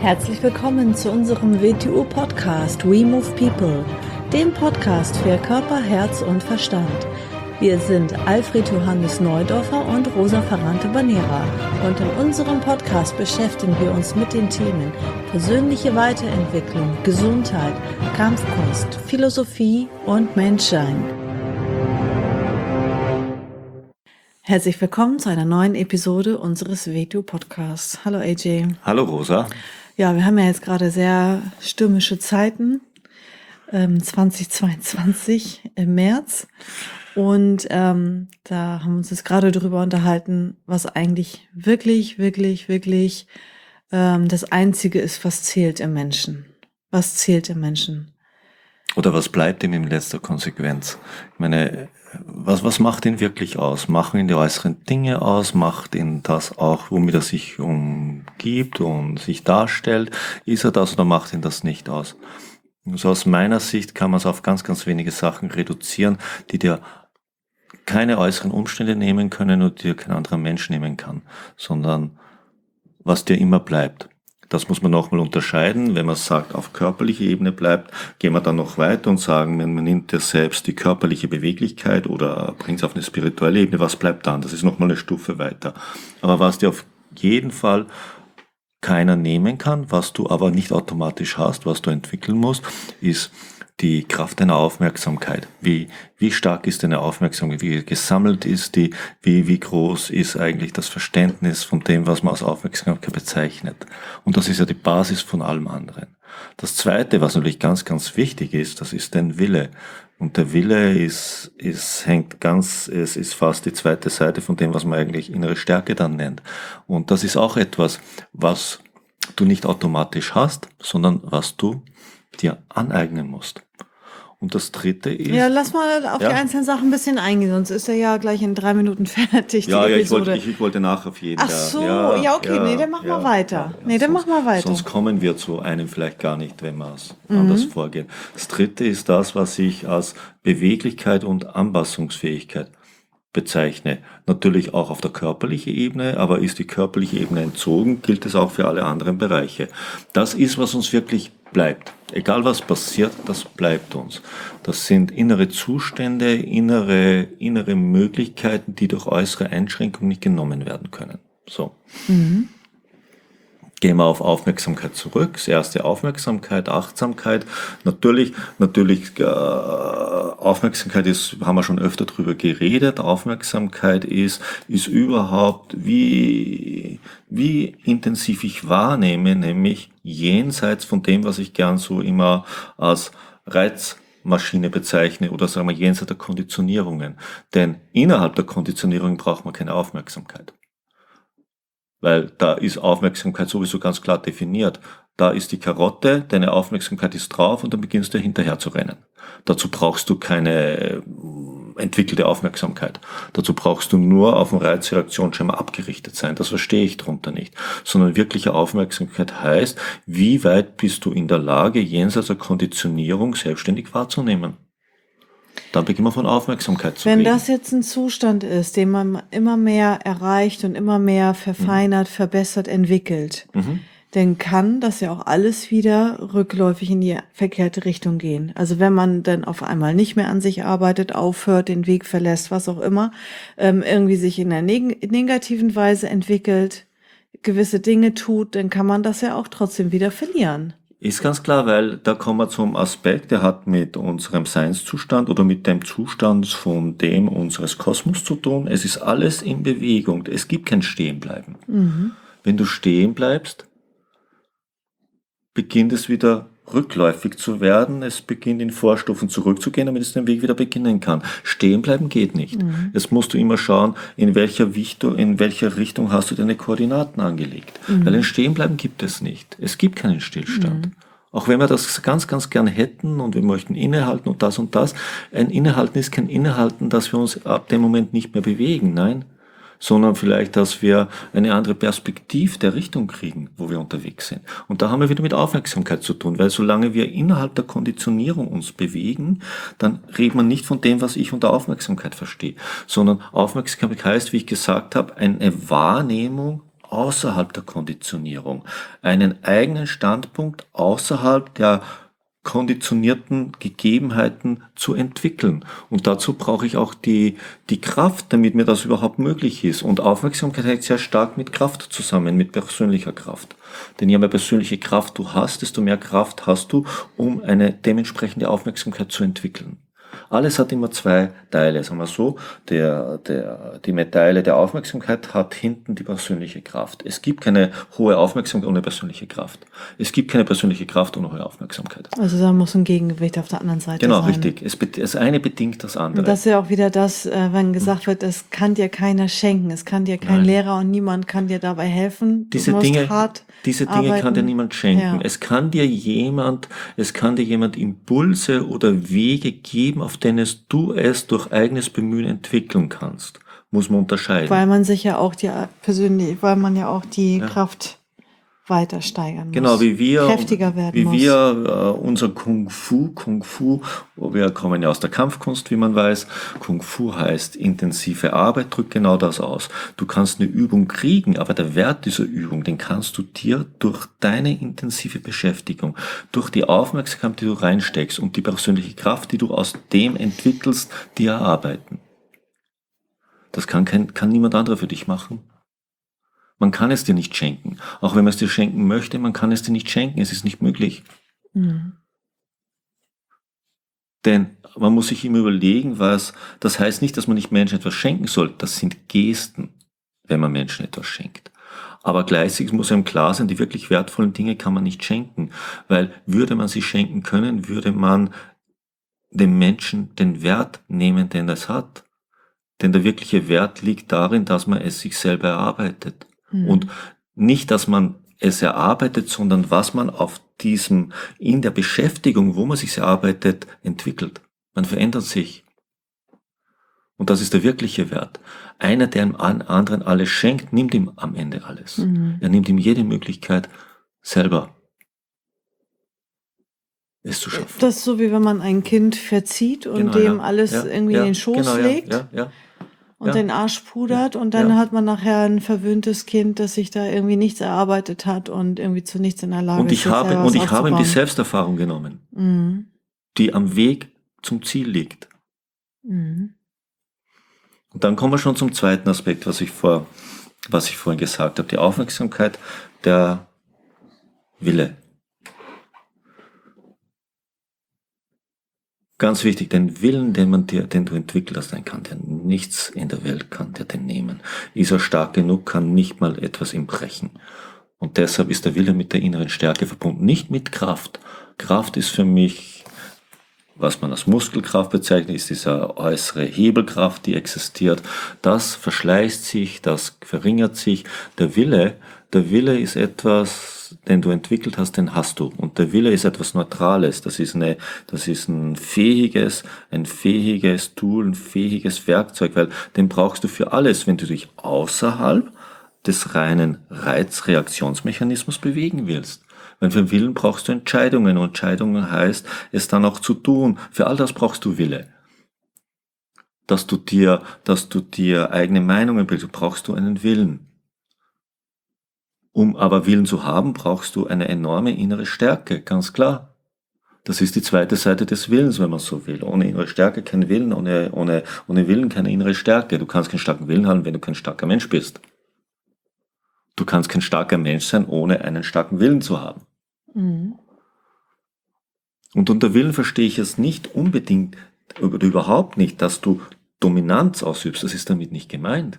Herzlich willkommen zu unserem WTU-Podcast We Move People, dem Podcast für Körper, Herz und Verstand. Wir sind Alfred Johannes Neudorfer und Rosa Ferrante-Banera und in unserem Podcast beschäftigen wir uns mit den Themen persönliche Weiterentwicklung, Gesundheit, Kampfkunst, Philosophie und Menschsein. Herzlich willkommen zu einer neuen Episode unseres WTU-Podcasts. Hallo AJ. Hallo Rosa. Ja, wir haben ja jetzt gerade sehr stürmische Zeiten, 2022 im März. Und da haben wir uns jetzt gerade drüber unterhalten, was eigentlich wirklich das Einzige ist, was zählt im Menschen. Was zählt im Menschen? Oder was bleibt ihm in letzter Konsequenz? Ich meine, was macht ihn wirklich aus? Machen ihn die äußeren Dinge aus? Macht ihn das auch, womit er sich umgibt und sich darstellt? Ist er das oder macht ihn das nicht aus? Also aus meiner Sicht kann man es auf ganz wenige Sachen reduzieren, die dir keine äußeren Umstände nehmen können und dir kein anderer Mensch nehmen kann, sondern was dir immer bleibt. Das muss man nochmal unterscheiden. Wenn man sagt, auf körperlicher Ebene bleibt, gehen wir dann noch weiter und sagen, man nimmt ja selbst die körperliche Beweglichkeit oder bringt es auf eine spirituelle Ebene, was bleibt dann? Das ist nochmal eine Stufe weiter. Aber was dir auf jeden Fall keiner nehmen kann, was du aber nicht automatisch hast, was du entwickeln musst, ist die Kraft deiner Aufmerksamkeit. Wie stark ist deine Aufmerksamkeit? Wie gesammelt ist die? Wie groß ist eigentlich das Verständnis von dem, was man als Aufmerksamkeit bezeichnet? Und das ist ja die Basis von allem anderen. Das Zweite, was natürlich ganz wichtig ist, das ist dein Wille. Und der Wille ist fast die zweite Seite von dem, was man eigentlich innere Stärke dann nennt. Und das ist auch etwas, was du nicht automatisch hast, sondern was du dir aneignen musst. Und das Dritte ist... Ja, lass mal auf die einzelnen Sachen ein bisschen eingehen, sonst ist er ja gleich in 3 Minuten fertig. Ja, ich wollte nach auf jeden. Ach so, okay, dann mach mal weiter. Mach mal weiter. Sonst kommen wir zu einem vielleicht gar nicht, wenn wir es anders vorgehen. Das Dritte ist das, was ich als Beweglichkeit und Anpassungsfähigkeit bezeichne. Natürlich auch auf der körperlichen Ebene, aber ist die körperliche Ebene entzogen, gilt es auch für alle anderen Bereiche. Das ist, was uns wirklich bleibt. Egal was passiert, das bleibt uns. Das sind innere Zustände, innere Möglichkeiten, die durch äußere Einschränkungen nicht genommen werden können. So. Gehen wir auf Aufmerksamkeit zurück. Das erste Aufmerksamkeit, Achtsamkeit. Natürlich, Aufmerksamkeit ist, haben wir schon öfter drüber geredet. Aufmerksamkeit ist überhaupt, wie intensiv ich wahrnehme, nämlich jenseits von dem, was ich gern so immer als Reizmaschine bezeichne oder sagen wir jenseits der Konditionierungen. Denn innerhalb der Konditionierung braucht man keine Aufmerksamkeit. Weil da ist Aufmerksamkeit sowieso ganz klar definiert. Da ist die Karotte, deine Aufmerksamkeit ist drauf und dann beginnst du hinterher zu rennen. Dazu brauchst du keine entwickelte Aufmerksamkeit. Dazu brauchst du nur auf den Reizreaktionsschema abgerichtet sein. Das verstehe ich drunter nicht. Sondern wirkliche Aufmerksamkeit heißt, wie weit bist du in der Lage, jenseits der Konditionierung selbstständig wahrzunehmen. Da beginnen wir von Aufmerksamkeit zu reden. Wenn das jetzt ein Zustand ist, den man immer mehr erreicht und immer mehr verfeinert, verbessert, entwickelt, dann kann das ja auch alles wieder rückläufig in die verkehrte Richtung gehen. Also wenn man dann auf einmal nicht mehr an sich arbeitet, aufhört, den Weg verlässt, was auch immer, irgendwie sich in einer negativen Weise entwickelt, gewisse Dinge tut, dann kann man das ja auch trotzdem wieder verlieren. Ist ganz klar, weil da kommen wir zum Aspekt, der hat mit unserem Seinszustand oder mit dem Zustand von dem unseres Kosmos zu tun. Es ist alles in Bewegung. Es gibt kein Stehenbleiben. Wenn du stehen bleibst, beginnt es wieder rückläufig zu werden. Es beginnt in Vorstufen zurückzugehen, damit es den Weg wieder beginnen kann. Stehen bleiben geht nicht. Jetzt musst du immer schauen, in welcher Richtung hast du deine Koordinaten angelegt. Weil ein Stehenbleiben gibt es nicht. Es gibt keinen Stillstand. Auch wenn wir das ganz gerne hätten und wir möchten innehalten und das. Ein Innehalten ist kein Innehalten, dass wir uns ab dem Moment nicht mehr bewegen. Nein. Sondern vielleicht, dass wir eine andere Perspektive der Richtung kriegen, wo wir unterwegs sind. Und da haben wir wieder mit Aufmerksamkeit zu tun, weil solange wir innerhalb der Konditionierung uns bewegen, dann redet man nicht von dem, was ich unter Aufmerksamkeit verstehe, sondern Aufmerksamkeit heißt, wie ich gesagt habe, eine Wahrnehmung außerhalb der Konditionierung, einen eigenen Standpunkt außerhalb der konditionierten Gegebenheiten zu entwickeln. Und dazu brauche ich auch die Kraft, damit mir das überhaupt möglich ist. Und Aufmerksamkeit hängt sehr stark mit Kraft zusammen, mit persönlicher Kraft. Denn je mehr persönliche Kraft du hast, desto mehr Kraft hast du, um eine dementsprechende Aufmerksamkeit zu entwickeln. Alles hat immer zwei Teile, sagen wir so. Die Medaille der Aufmerksamkeit hat hinten die persönliche Kraft. Es gibt keine hohe Aufmerksamkeit ohne persönliche Kraft. Es gibt keine persönliche Kraft ohne hohe Aufmerksamkeit. Also da muss ein Gegengewicht auf der anderen Seite Genau, sein. richtig. Das eine bedingt das andere. Und das ist ja auch wieder das, wenn gesagt wird, es kann dir keiner schenken, es kann dir kein Lehrer und niemand kann dir dabei helfen. Diese Dinge kann dir niemand schenken. Ja. Es kann dir jemand Impulse oder Wege geben, auf denen du es durch eigenes Bemühen entwickeln kannst. Muss man unterscheiden. Weil man sich ja auch die Kraft weiter steigern muss. Genau, kräftiger werden muss. Unser Kung Fu, wir kommen ja aus der Kampfkunst, wie man weiß. Kung Fu heißt intensive Arbeit, drückt genau das aus. Du kannst eine Übung kriegen, aber der Wert dieser Übung, den kannst du dir durch deine intensive Beschäftigung, durch die Aufmerksamkeit, die du reinsteckst und die persönliche Kraft, die du aus dem entwickelst, dir erarbeiten. Das kann niemand anderer für dich machen. Man kann es dir nicht schenken. Auch wenn man es dir schenken möchte, man kann es dir nicht schenken. Es ist nicht möglich. Mhm. Denn man muss sich immer überlegen, das heißt nicht, dass man nicht Menschen etwas schenken soll. Das sind Gesten, wenn man Menschen etwas schenkt. Aber gleichzeitig muss einem klar sein, die wirklich wertvollen Dinge kann man nicht schenken. Weil würde man sie schenken können, würde man dem Menschen den Wert nehmen, den es hat. Denn der wirkliche Wert liegt darin, dass man es sich selber erarbeitet. Und nicht, dass man es erarbeitet, sondern was man in der Beschäftigung, wo man sich erarbeitet, entwickelt. Man verändert sich. Und das ist der wirkliche Wert. Einer, der dem anderen alles schenkt, nimmt ihm am Ende alles. Er nimmt ihm jede Möglichkeit, selber es zu schaffen. Das ist so, wie wenn man ein Kind verzieht und dem alles irgendwie in den Schoß legt. Und den Arsch pudert und dann hat man nachher ein verwöhntes Kind, das sich da irgendwie nichts erarbeitet hat und irgendwie zu nichts in der Lage ist. Ich habe ihm die Selbsterfahrung genommen, die am Weg zum Ziel liegt. Und dann kommen wir schon zum zweiten Aspekt, was ich vorhin gesagt habe, die Aufmerksamkeit, der Wille. Ganz wichtig, den Willen, den du entwickelt hast, den kann dir nichts in der Welt kann dir den nehmen. Ist er stark genug, kann nicht mal etwas ihm brechen. Und deshalb ist der Wille mit der inneren Stärke verbunden, nicht mit Kraft. Kraft ist für mich, was man als Muskelkraft bezeichnet, ist diese äußere Hebelkraft, die existiert. Das verschleißt sich, das verringert sich. Der Wille ist etwas, den du entwickelt hast, den hast du. Und der Wille ist etwas Neutrales. Das ist ein fähiges Tool, ein fähiges Werkzeug, weil den brauchst du für alles, wenn du dich außerhalb des reinen Reizreaktionsmechanismus bewegen willst. Weil für den Willen brauchst du Entscheidungen und Entscheidungen heißt, es dann auch zu tun. Für all das brauchst du Wille. Dass du dir eigene Meinungen bildest, brauchst du einen Willen. Um aber Willen zu haben, brauchst du eine enorme innere Stärke, ganz klar. Das ist die zweite Seite des Willens, wenn man so will. Ohne innere Stärke kein Willen, ohne Willen keine innere Stärke. Du kannst keinen starken Willen haben, wenn du kein starker Mensch bist. Du kannst kein starker Mensch sein, ohne einen starken Willen zu haben. Mhm. Und unter Willen verstehe ich es nicht unbedingt oder überhaupt nicht, dass du Dominanz ausübst. Das ist damit nicht gemeint.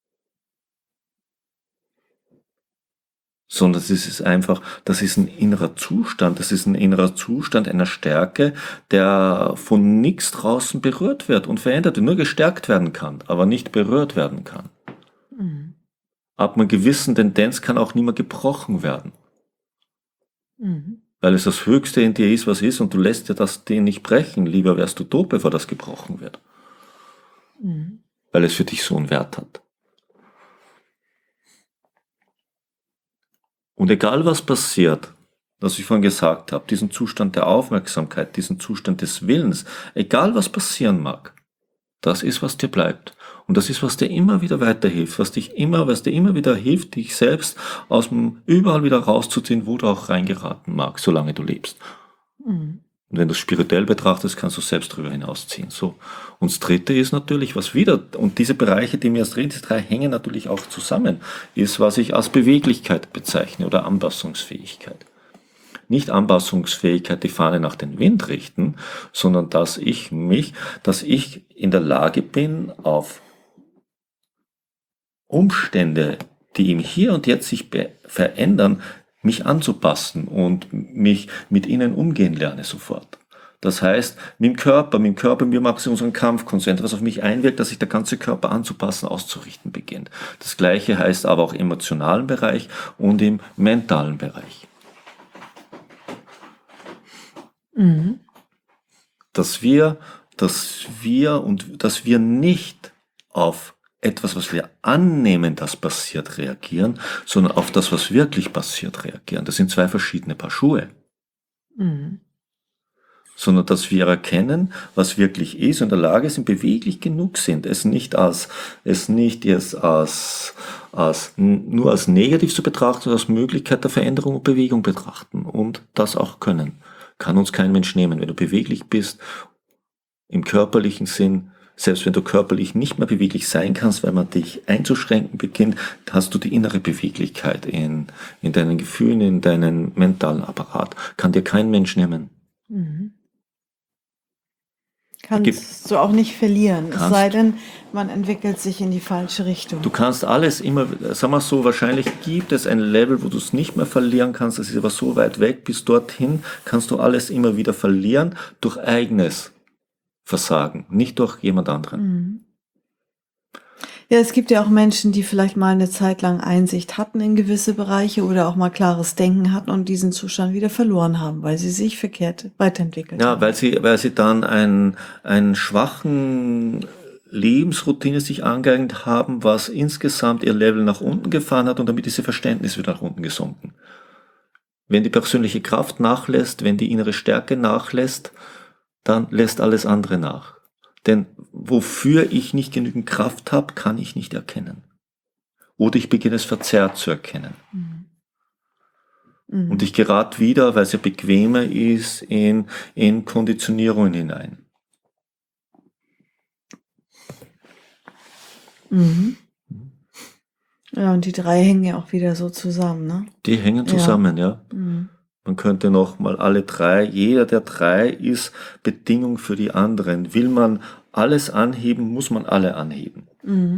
Sondern das ist ein innerer Zustand einer Stärke, der von nichts draußen berührt wird und verändert wird, nur gestärkt werden kann, aber nicht berührt werden kann. Mhm. Ab einer gewissen Tendenz kann auch nicht mehr gebrochen werden. Mhm. Weil es das Höchste in dir ist, was ist, und du lässt dir das den nicht brechen. Lieber wärst du tot, bevor das gebrochen wird. Mhm. Weil es für dich so einen Wert hat. Und egal was passiert, was ich vorhin gesagt habe, diesen Zustand der Aufmerksamkeit, diesen Zustand des Willens, egal was passieren mag, Das ist, was dir bleibt. Und das ist, was dir immer wieder weiterhilft, was dir immer wieder hilft, dich selbst aus dem überall wieder rauszuziehen, wo du auch reingeraten magst, solange du lebst. Und wenn du es spirituell betrachtest, kannst du selbst darüber hinausziehen. So. Und das dritte ist natürlich, was wieder, und diese Bereiche, die mir jetzt reden, diese drei hängen natürlich auch zusammen, ist, was ich als Beweglichkeit bezeichne oder Anpassungsfähigkeit. Nicht Anpassungsfähigkeit, die Fahne nach dem Wind richten, sondern dass ich in der Lage bin, auf Umstände, die im Hier und Jetzt sich verändern, mich anzupassen und mich mit ihnen umgehen lerne sofort. Das heißt, mit dem Körper, mir macht es unseren Kampfkonzentrat, was auf mich einwirkt, dass sich der ganze Körper anzupassen, auszurichten beginnt. Das Gleiche heißt aber auch im emotionalen Bereich und im mentalen Bereich. Dass wir nicht auf etwas, was wir annehmen, das passiert, reagieren, sondern auf das, was wirklich passiert, reagieren. Das sind zwei verschiedene Paar Schuhe. Sondern dass wir erkennen, was wirklich ist und in der Lage sind, beweglich genug sind, es nicht nur als negativ zu betrachten, sondern als Möglichkeit der Veränderung und Bewegung betrachten und das auch können. Kann uns kein Mensch nehmen. Wenn du beweglich bist, im körperlichen Sinn, selbst wenn du körperlich nicht mehr beweglich sein kannst, weil man dich einzuschränken beginnt, hast du die innere Beweglichkeit in deinen Gefühlen, in deinen mentalen Apparat. Kann dir kein Mensch nehmen. Kannst du auch nicht verlieren, es sei denn, man entwickelt sich in die falsche Richtung. Du kannst alles immer, sagen wir so, wahrscheinlich gibt es ein Level, wo du es nicht mehr verlieren kannst, das ist aber so weit weg, bis dorthin kannst du alles immer wieder verlieren durch eigenes Versagen, nicht durch jemand anderen. Ja, es gibt ja auch Menschen, die vielleicht mal eine Zeit lang Einsicht hatten in gewisse Bereiche oder auch mal klares Denken hatten und diesen Zustand wieder verloren haben, weil sie sich verkehrt weiterentwickelt haben. Ja, weil sie dann einen schwachen Lebensroutine sich angeeignet haben, was insgesamt ihr Level nach unten gefahren hat und damit ist ihr Verständnis wieder nach unten gesunken. Wenn die persönliche Kraft nachlässt, wenn die innere Stärke nachlässt, dann lässt alles andere nach. Denn wofür ich nicht genügend Kraft habe, kann ich nicht erkennen. Oder ich beginne es verzerrt zu erkennen. Und ich gerate wieder, weil es ja bequemer ist, in Konditionierungen hinein. Ja, und die drei hängen ja auch wieder so zusammen, ne? Die hängen zusammen, ja. Man könnte noch mal alle drei, jeder der drei ist Bedingung für die anderen. Will man alles anheben, muss man alle anheben.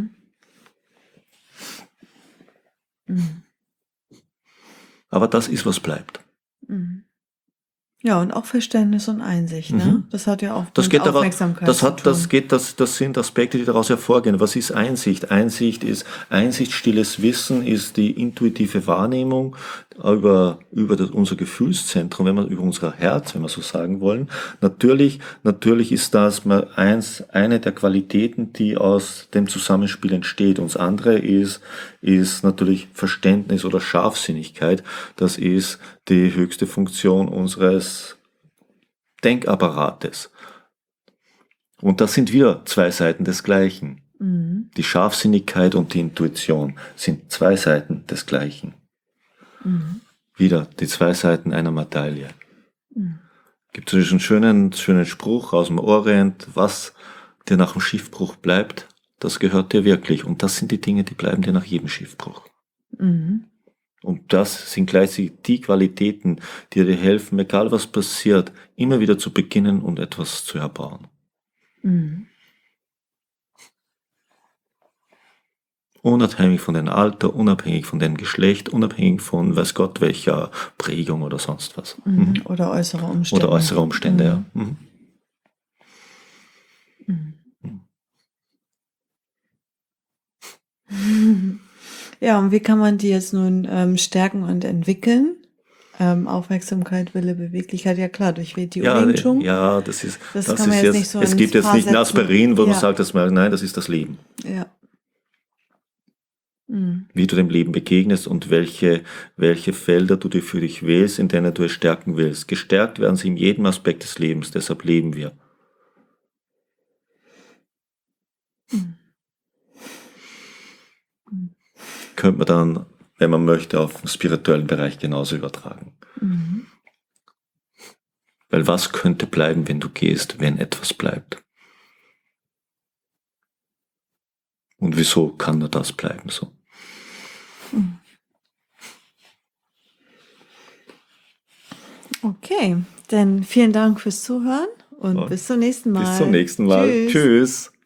Aber das ist, was bleibt. Ja, und auch Verständnis und Einsicht, ne? Das hat ja auch mit Aufmerksamkeit zu tun. Das sind Aspekte, die daraus hervorgehen. Was ist Einsicht? Einsicht, stilles Wissen ist die intuitive Wahrnehmung über unser Gefühlszentrum, über unser Herz, wenn wir so sagen wollen. Natürlich ist das mal eine der Qualitäten, die aus dem Zusammenspiel entsteht. Und das andere ist natürlich Verständnis oder Scharfsinnigkeit. Das ist die höchste Funktion unseres Denkapparates. Und das sind wieder zwei Seiten des Gleichen. Die Scharfsinnigkeit und die Intuition sind zwei Seiten des Gleichen. Wieder die zwei Seiten einer Medaille. Gibt es einen schönen Spruch aus dem Orient, was dir nach dem Schiffbruch bleibt, das gehört dir wirklich. Und das sind die Dinge, die bleiben dir nach jedem Schiffbruch. Und das sind gleichzeitig die Qualitäten, die dir helfen, egal was passiert, immer wieder zu beginnen und etwas zu erbauen. Unabhängig von dem Alter, unabhängig von dem Geschlecht, unabhängig von weiß Gott welcher Prägung oder sonst was. Oder äußere Umstände. Ja. Ja, und wie kann man die jetzt nun stärken und entwickeln? Aufmerksamkeit, Wille, Beweglichkeit, ja klar, durch die Wing Chun. Ja, das kann man jetzt nicht so es gibt jetzt nicht ein Aspirin, wo man sagt, nein, das ist das Leben. Ja. Wie du dem Leben begegnest und welche Felder du dir für dich wählst, in denen du es stärken willst. Gestärkt werden sie in jedem Aspekt des Lebens, deshalb leben wir. könnte man dann, wenn man möchte, auf den spirituellen Bereich genauso übertragen. Mhm. Weil was könnte bleiben, wenn du gehst, wenn etwas bleibt? Und wieso kann nur das bleiben so? Okay, dann vielen Dank fürs Zuhören und bis zum nächsten Mal. Bis zum nächsten Mal. Tschüss.